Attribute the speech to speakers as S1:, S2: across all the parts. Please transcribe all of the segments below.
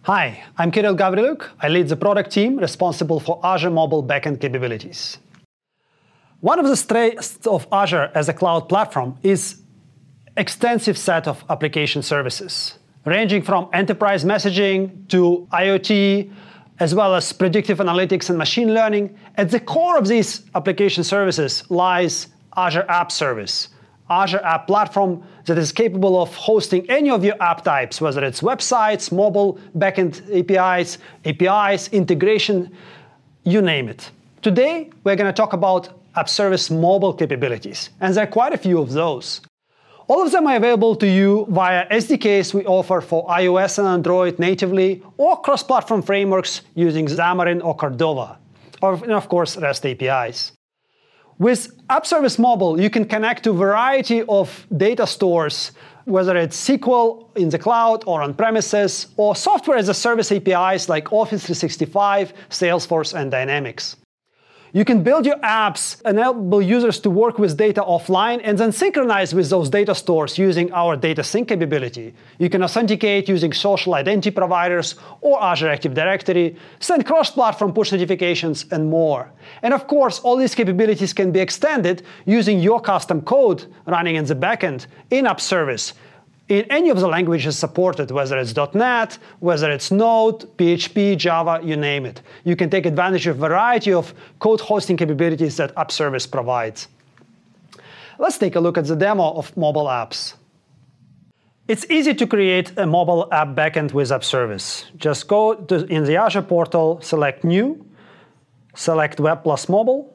S1: Hi, I'm Kirill Gavriluk. I lead the product team responsible for Azure mobile backend capabilities. One of the strengths of Azure as a cloud platform is extensive set of application services, ranging from enterprise messaging to IoT, as well as predictive analytics and machine learning. At the core of these application services lies Azure App Service, Azure App Platform that is capable of hosting any of your app types, whether it's websites, mobile, backend APIs, integration, you name it. Today, we're going to talk about App Service mobile capabilities, and there are quite a few of those. All of them are available to you via SDKs we offer for iOS and Android natively, or cross-platform frameworks using Xamarin or Cordova, and of course, REST APIs. With App Service Mobile, you can connect to a variety of data stores, whether it's SQL in the cloud or on-premises, or software as a service APIs like Office 365, Salesforce, and Dynamics. You can build your apps, enable users to work with data offline, and then synchronize with those data stores using our data sync capability. You can authenticate using social identity providers or Azure Active Directory, send cross-platform push notifications, and more. And of course, all these capabilities can be extended using your custom code running in the backend in App Service, in any of the languages supported, whether it's .NET, whether it's Node, PHP, Java, you name it. You can take advantage of a variety of code hosting capabilities that App Service provides. Let's take a look at the demo of mobile apps. It's easy to create a mobile app backend with App Service. Just go in the Azure portal, select New, select Web plus Mobile,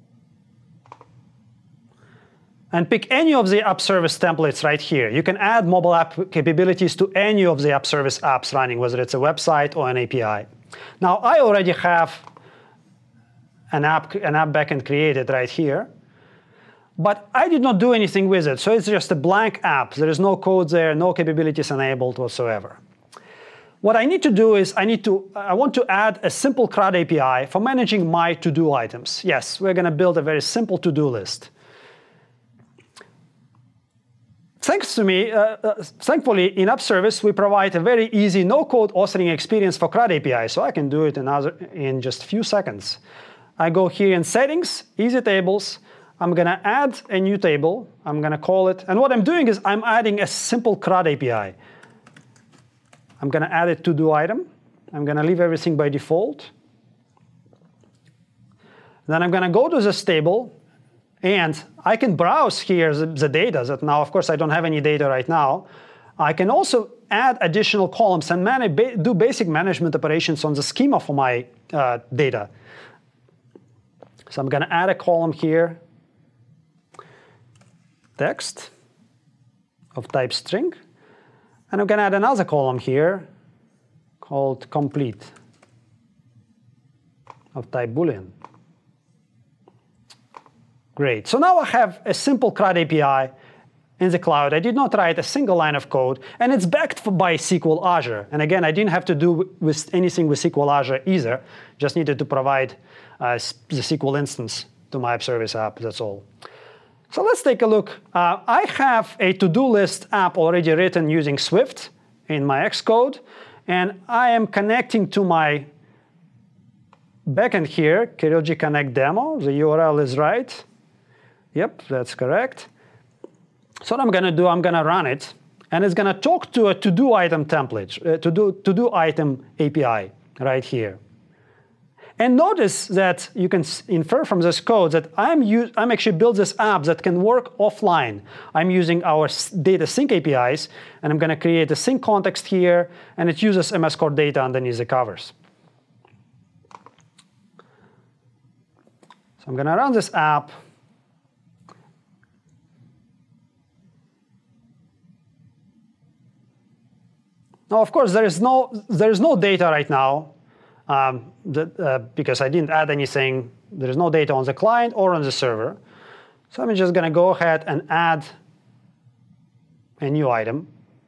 S1: and pick any of the App Service templates right here. You can add mobile app capabilities to any of the App Service apps running, whether it's a website or an API. Now, I already have an app backend created right here, but I did not do anything with it, so it's just a blank app. There is no code there, no capabilities enabled whatsoever. What I need to do is I want to add a simple CRUD API for managing my to-do items. Yes, we're going to build a very simple to-do list. Thankfully, in App Service, we provide a very easy no-code authoring experience for CRUD API, so I can do it in just a few seconds. I go here in Settings, Easy Tables. I'm going to add a new table. I'm going to call it, and what I'm doing is I'm adding a simple CRUD API. I'm going to add a to-do item. I'm going to leave everything by default. Then I'm going to go to this table, and I can browse here the data that now, of course, I don't have any data right now. I can also add additional columns and do basic management operations on the schema for my data. So I'm going to add a column here, text of type string. And I'm going to add another column here called complete of type Boolean. Great. So now I have a simple CRUD API in the cloud. I did not write a single line of code, and it's backed by SQL Azure. And again, I didn't have to do anything with SQL Azure either. Just needed to provide the SQL instance to my App Service app. That's all. So let's take a look. I have a to-do list app already written using Swift in my Xcode, and I am connecting to my backend here, KirillG Connect demo. The URL is right. Yep, that's correct. So what I'm going to do, I'm going to run it, and it's going to talk to a to-do item template, to-do item API right here. And notice that you can infer from this code that I'm actually built this app that can work offline. I'm using our data sync APIs, and I'm going to create a sync context here, and it uses MS Core data underneath the covers. So I'm going to run this app. Now, of course, there is no data right now because I didn't add anything. There is no data on the client or on the server. So I'm just going to go ahead and add a new item.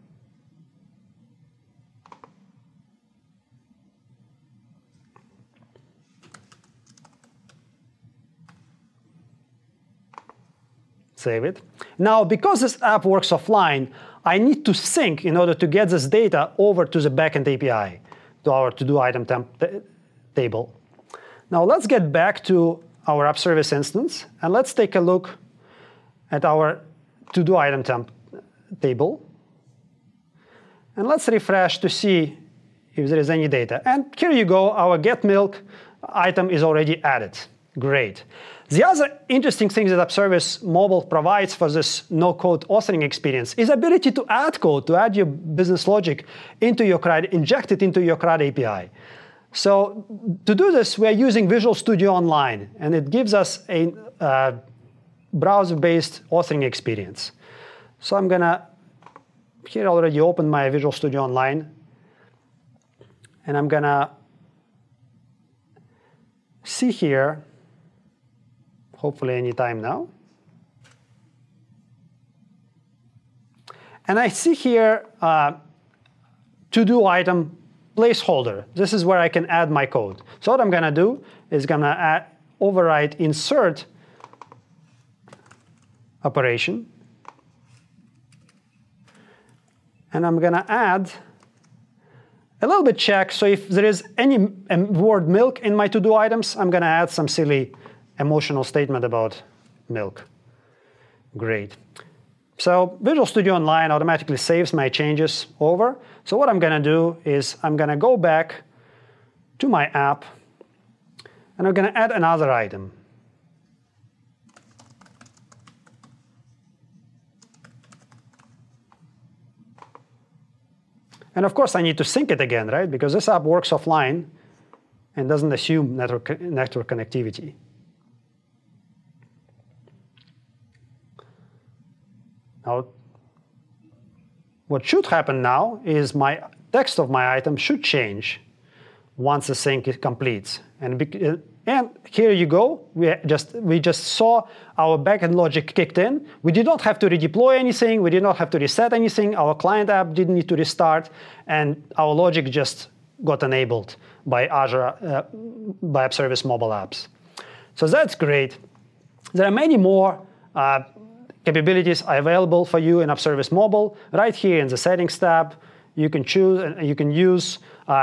S1: Save it. Now, because this app works offline, I need to sync in order to get this data over to the backend API. to our to-do item table. Now let's get back to our app service instance, and let's take a look at our to-do item table. And let's refresh to see if there is any data. And here you go, our get milk item is already added. Great. The other interesting thing that App Service Mobile provides for this no-code authoring experience is ability to add code, to add your business logic into your CRUD, inject it into your CRUD API. So to do this, we're using Visual Studio Online, and it gives us a browser-based authoring experience. So I'm gonna, here already open my Visual Studio Online, and I'm gonna see here, hopefully any time now. And I see here to-do item placeholder. This is where I can add my code. So what I'm gonna do is gonna override insert operation. And I'm gonna add a little bit check. So if there is any word milk in my to-do items, I'm gonna add some silly emotional statement about milk. Great. So Visual Studio Online automatically saves my changes over. So what I'm gonna do is I'm gonna go back to my app, and I'm gonna add another item. And of course, I need to sync it again, right? Because this app works offline and doesn't assume network connectivity. Now, what should happen now is my text of my item should change once the sync completes. And here you go. We just saw our backend logic kicked in. We did not have to redeploy anything. We did not have to reset anything. Our client app didn't need to restart, and our logic just got enabled by Azure, by App Service Mobile Apps. So that's great. There are many more capabilities available for you in App Service Mobile. Right here in the Settings tab, you can choose and you can use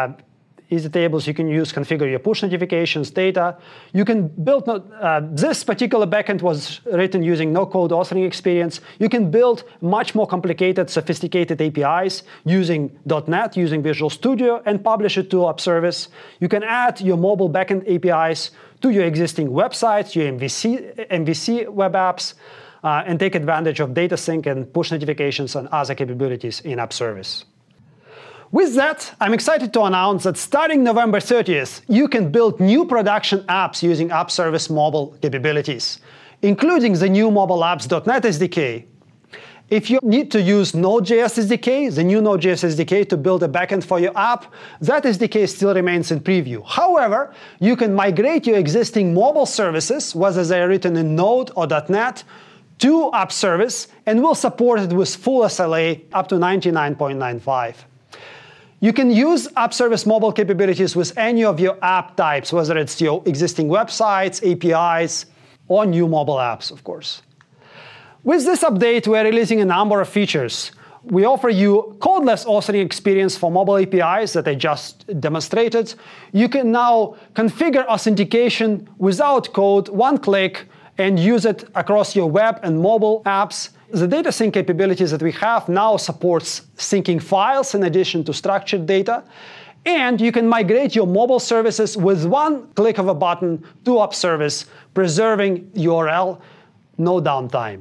S1: easy tables. You can use configure your push notifications, data. You can build. This particular backend was written using no-code authoring experience. You can build much more complicated, sophisticated APIs using .NET, using Visual Studio, and publish it to App Service. You can add your mobile backend APIs to your existing websites, your MVC web apps, and take advantage of data sync and push notifications and other capabilities in App Service. With that, I'm excited to announce that starting November 30th, you can build new production apps using App Service Mobile capabilities, including the new mobile apps.NET SDK. If you need to use Node.js SDK, the new Node.js SDK, to build a backend for your app, that SDK still remains in preview. However, you can migrate your existing mobile services, whether they are written in Node or .NET, to App Service, and will support it with full SLA up to 99.95. You can use App Service Mobile capabilities with any of your app types, whether it's your existing websites, APIs, or new mobile apps, of course. With this update, we're releasing a number of features. We offer you codeless authoring experience for mobile APIs that I just demonstrated. You can now configure authentication without code, one click, and use it across your web and mobile apps. The data sync capabilities that we have now supports syncing files in addition to structured data. And you can migrate your mobile services with one click of a button to App Service, preserving URL, no downtime.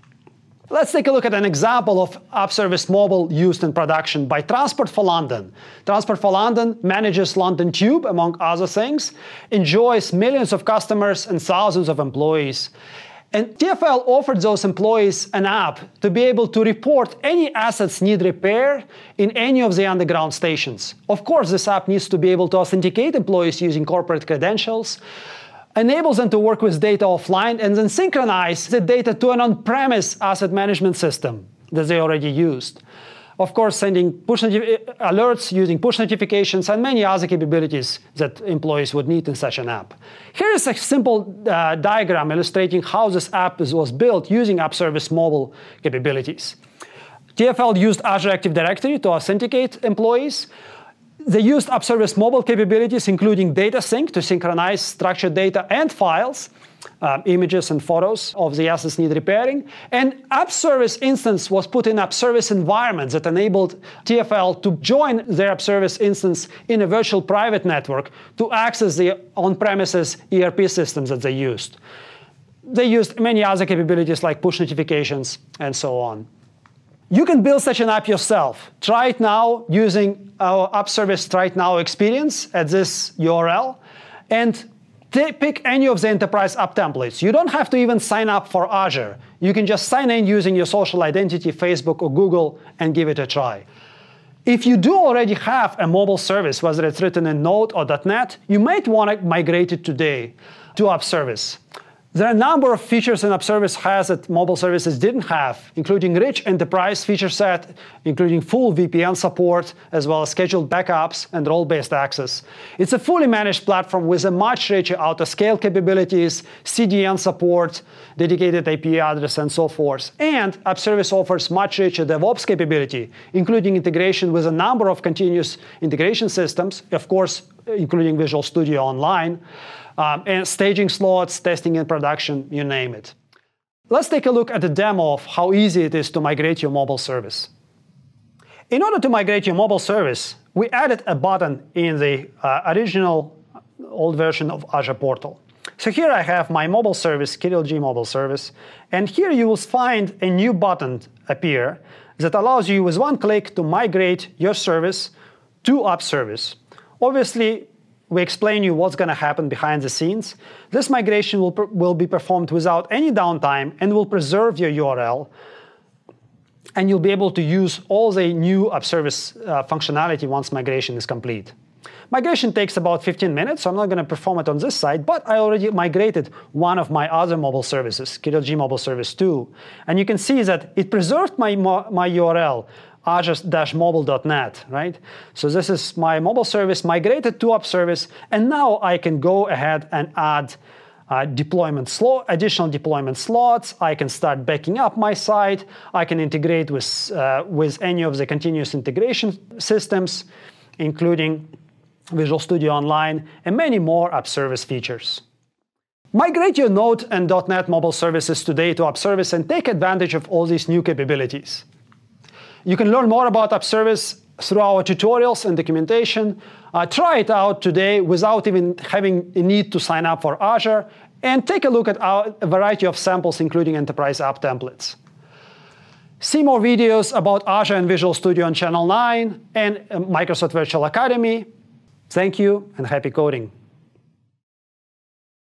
S1: Let's take a look at an example of App Service Mobile used in production by Transport for London. Transport for London manages London Tube, among other things, enjoys millions of customers and thousands of employees. And TfL offered those employees an app to be able to report any assets need repair in any of the underground stations. Of course, this app needs to be able to authenticate employees using corporate credentials, enables them to work with data offline, and then synchronize the data to an on-premise asset management system that they already used. Of course, sending push alerts using push notifications and many other capabilities that employees would need in such an app. Here is a simple diagram illustrating how this app was built using App Service Mobile capabilities. TfL used Azure Active Directory to authenticate employees. They used AppService mobile capabilities, including data sync to synchronize structured data and files, images and photos of the assets need repairing. And AppService instance was put in AppService environments that enabled TFL to join their AppService instance in a virtual private network to access the on-premises ERP systems that they used. They used many other capabilities like push notifications and so on. You can build such an app yourself. Try it now using our AppService Try It Now experience at this URL, and pick any of the enterprise app templates. You don't have to even sign up for Azure. You can just sign in using your social identity, Facebook or Google, and give it a try. If you do already have a mobile service, whether it's written in Node or .NET, you might want to migrate it today to AppService. There are a number of features in AppService has that mobile services didn't have, including rich enterprise feature set, including full VPN support, as well as scheduled backups and role-based access. It's a fully managed platform with a much richer auto-scale capabilities, CDN support, dedicated IP address, and so forth. And AppService offers much richer DevOps capability, including integration with a number of continuous integration systems, of course, including Visual Studio Online, and staging slots, testing in production, you name it. Let's take a look at a demo of how easy it is to migrate your mobile service. In order to migrate your mobile service, we added a button in the original old version of Azure Portal. So here I have my mobile service, KirillG mobile service, and here you will find a new button appear that allows you with one click to migrate your service to AppService. Obviously, we explain you what's going to happen behind the scenes. This migration will be performed without any downtime and will preserve your URL. And you'll be able to use all the new AppService functionality once migration is complete. Migration takes about 15 minutes, so I'm not going to perform it on this side, but I already migrated one of my other mobile services, KirillG Mobile Service 2. And you can see that it preserved my URL, azure-mobile.net, right? So this is my mobile service migrated to AppService, and now I can go ahead and add additional deployment slots. I can start backing up my site. I can integrate with any of the continuous integration systems, including Visual Studio Online, and many more AppService features. Migrate your Node and .NET mobile services today to AppService and take advantage of all these new capabilities. You can learn more about AppService through our tutorials and documentation. Try it out today without even having a need to sign up for Azure, and take a look at a variety of samples, including enterprise app templates. See more videos about Azure and Visual Studio on Channel 9 and Microsoft Virtual Academy. Thank you and happy coding.